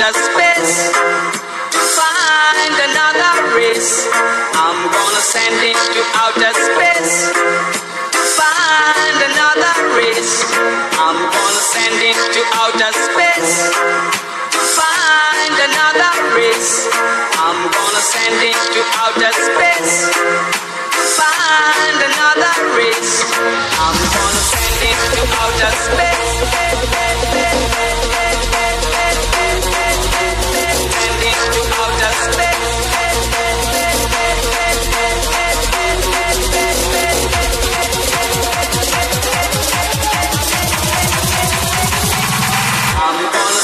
outer space. Find another race. I'm gonna send it to outer space. Find another race. I'm gonna send it to outer space. Find another race. I'm gonna send it to outer space. Find another race. I'm gonna send it to outer space. Send it to outer space. I'm gonna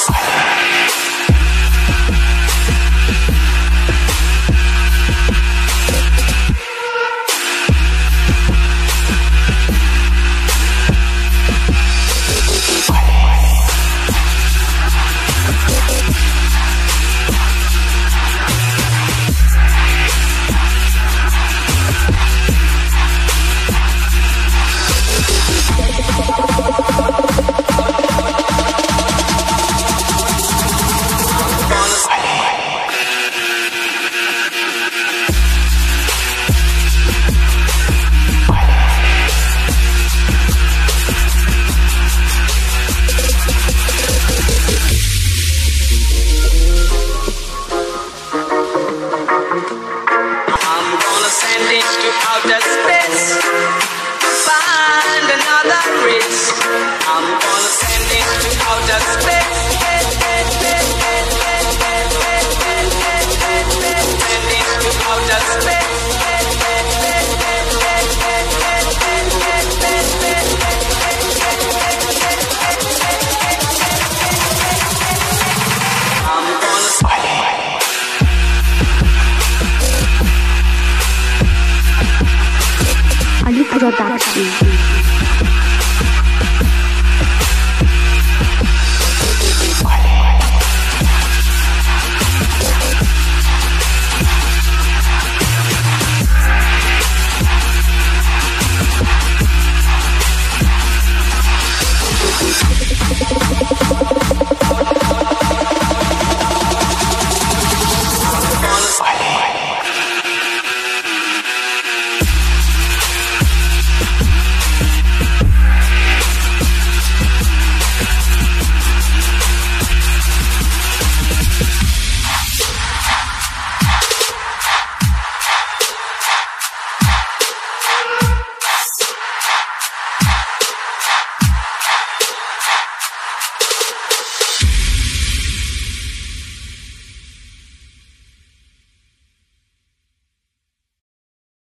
Production.